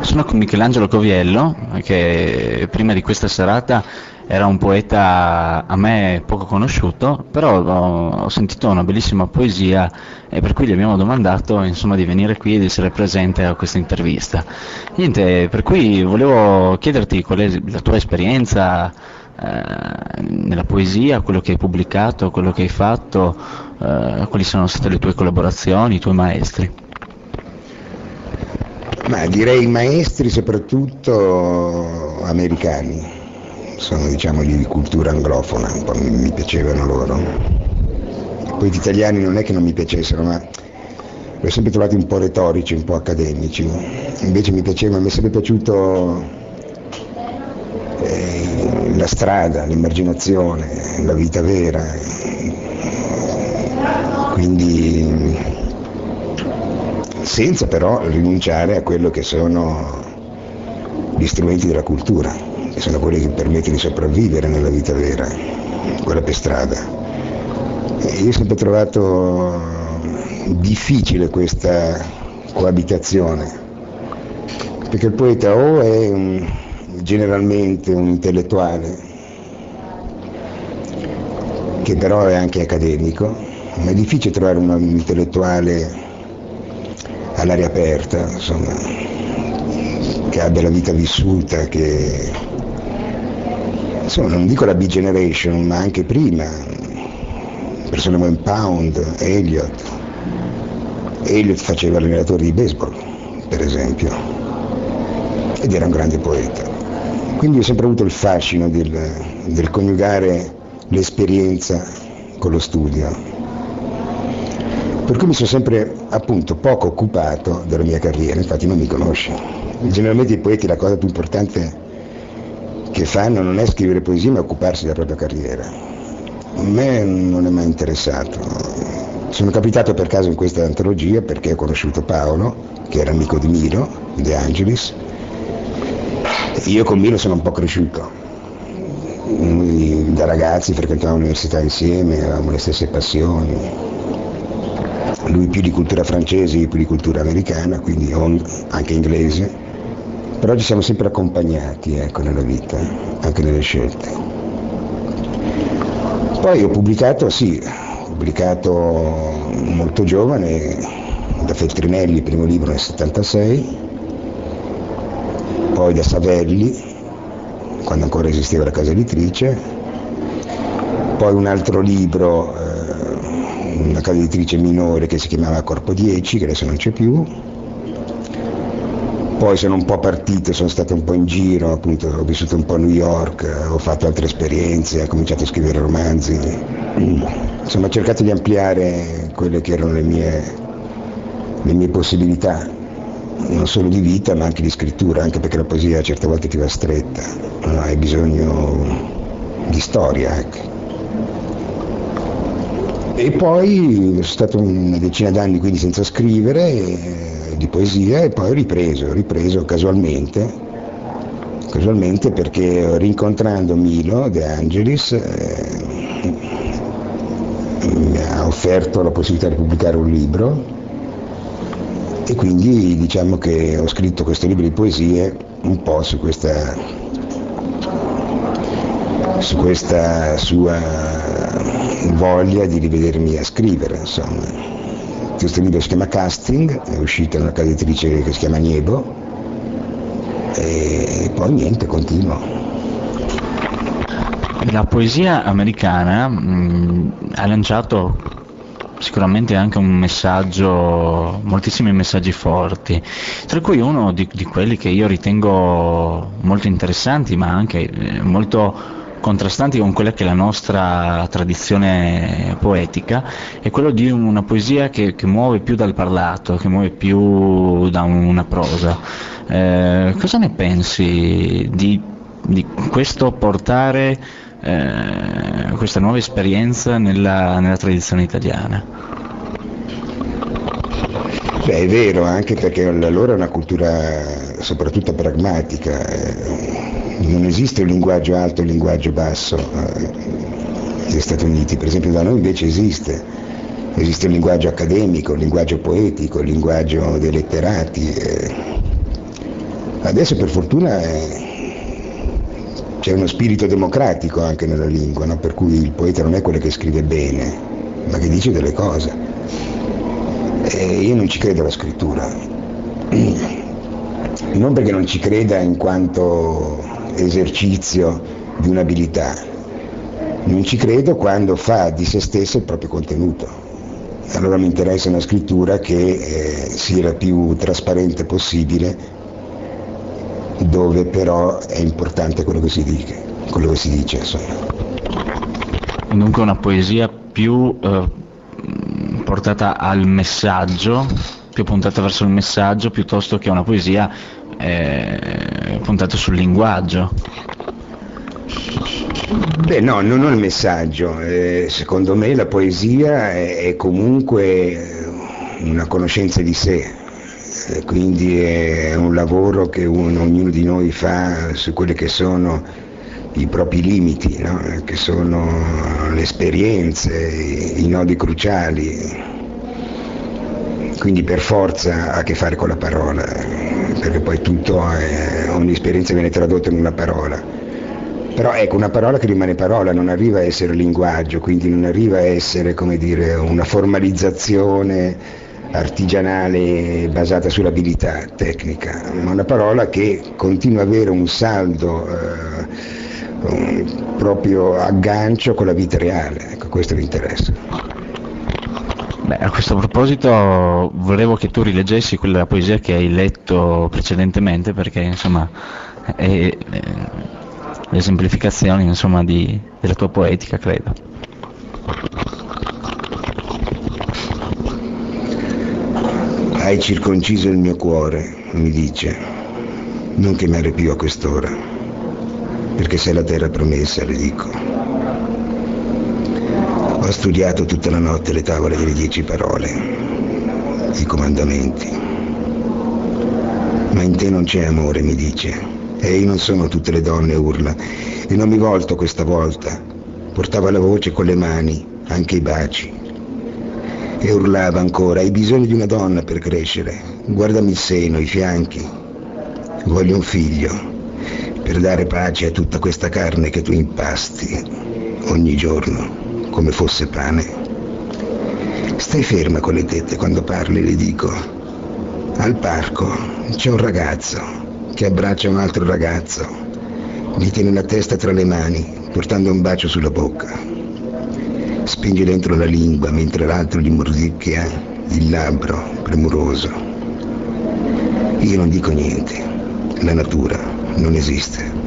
Sono con Michelangelo Coviello, che prima di questa serata era un poeta a me poco conosciuto, però ho sentito una bellissima poesia e per cui gli abbiamo domandato insomma di venire qui ed essere presente a questa intervista. Niente, per cui volevo chiederti qual è la tua esperienza nella poesia, quello che hai pubblicato, quello che hai fatto, quali sono state le tue collaborazioni, i tuoi maestri. Ma direi maestri soprattutto americani, sono diciamo di cultura anglofona, un po' mi piacevano loro. Poi gli italiani non è che non mi piacessero, ma li ho sempre trovati un po' retorici, un po' accademici. Invece mi è sempre piaciuto la strada, l'emarginazione, la vita vera. Quindi senza però rinunciare a quello che sono gli strumenti della cultura, che sono quelli che permettono di sopravvivere nella vita vera, quella per strada. E io ho sempre trovato difficile questa coabitazione, perché il poeta o è generalmente un intellettuale, che però è anche accademico, ma è difficile trovare un intellettuale all'aria aperta, insomma, che abbia la vita vissuta, che insomma non dico la B-Generation, ma anche prima, persone come Pound, Eliot faceva l'allenatore di baseball, per esempio, ed era un grande poeta. Quindi ho sempre avuto il fascino del coniugare l'esperienza con lo studio. Per cui mi sono sempre appunto poco occupato della mia carriera, infatti non mi conosci. Generalmente i poeti la cosa più importante che fanno non è scrivere poesie ma occuparsi della propria carriera. A me non è mai interessato. Sono capitato per caso in questa antologia perché ho conosciuto Paolo, che era amico di Milo, De Angelis. Io con Milo sono un po' cresciuto. Noi, da ragazzi frequentavamo l'università insieme, avevamo le stesse passioni. Lui più di cultura francese, io più di cultura americana, quindi anche inglese, però ci siamo sempre accompagnati nella vita, anche nelle scelte. Poi ho pubblicato molto giovane, da Feltrinelli, il primo libro nel 76, poi da Savelli, quando ancora esisteva la casa editrice, poi un altro libro, una casa editrice minore che si chiamava Corpo 10, che adesso non c'è più. Poi sono un po' partito, sono stato un po' in giro, appunto ho vissuto un po' a New York, ho fatto altre esperienze, ho cominciato a scrivere romanzi. Insomma ho cercato di ampliare quelle che erano le mie possibilità, non solo di vita ma anche di scrittura, anche perché la poesia certe volte ti va stretta, hai bisogno di storia anche. E poi sono stato una decina d'anni quindi senza scrivere di poesia e poi ho ripreso casualmente perché rincontrando Milo De Angelis mi ha offerto la possibilità di pubblicare un libro e quindi diciamo che ho scritto questo libro di poesie un po' su questa sua voglia di rivedermi a scrivere, insomma. Questo libro si chiama Casting, è uscito in una casa editrice che si chiama Niebo e poi niente, continuo. La poesia americana ha lanciato sicuramente anche un messaggio, moltissimi messaggi forti, tra cui uno di quelli che io ritengo molto interessanti ma anche molto contrastanti con quella che è la nostra tradizione poetica, è quello di una poesia che muove più dal parlato, che muove più da una prosa. Cosa ne pensi di questo portare questa nuova esperienza nella tradizione italiana? Beh, è vero, anche perché la loro è una cultura soprattutto pragmatica. Non esiste un linguaggio alto e un linguaggio basso negli Stati Uniti, per esempio da noi invece esiste un linguaggio accademico, un linguaggio poetico, il linguaggio dei letterati, Adesso per fortuna c'è uno spirito democratico anche nella lingua, no? Per cui il poeta non è quello che scrive bene, ma che dice delle cose. E io non ci credo alla scrittura, non perché non ci creda in quanto esercizio di un'abilità, non ci credo quando fa di se stesso il proprio contenuto. Allora mi interessa una scrittura che sia la più trasparente possibile, dove però è importante quello che si dice, insomma. Dunque una poesia più portata al messaggio, più puntata verso il messaggio, piuttosto che una poesia puntata sul linguaggio. Beh no, non ho il messaggio, secondo me la poesia è comunque una conoscenza di sé, quindi è un lavoro che ognuno di noi fa su quelli che sono i propri limiti, no? Che sono le esperienze, i nodi cruciali, quindi per forza ha a che fare con la parola, perché poi ogni esperienza viene tradotta in una parola. Però ecco, una parola che rimane parola, non arriva a essere linguaggio, quindi non arriva a essere, come dire, una formalizzazione artigianale basata sull'abilità tecnica, ma una parola che continua ad avere un saldo proprio aggancio con la vita reale. Ecco, questo mi interessa. Beh, a questo proposito volevo che tu rileggessi quella poesia che hai letto precedentemente, perché insomma è l'esemplificazione insomma della tua poetica, credo. Hai circonciso il mio cuore, mi dice, non chiamare più a quest'ora, perché sei la terra promessa, le dico. Ho studiato tutta la notte le tavole delle 10 parole, i comandamenti. Ma in te non c'è amore, mi dice. E io non sono tutte le donne, urla. E non mi volto questa volta. Portava la voce con le mani, anche i baci. E urlava ancora, hai bisogno di una donna per crescere. Guardami il seno, i fianchi. Voglio un figlio, per dare pace a tutta questa carne che tu impasti ogni giorno, come fosse pane. Stai ferma con le tette quando parli, le dico. Al parco c'è un ragazzo che abbraccia un altro ragazzo, gli tiene la testa tra le mani, portando un bacio sulla bocca. Spinge dentro la lingua mentre l'altro gli mordicchia il labbro premuroso. Io non dico niente, la natura non esiste.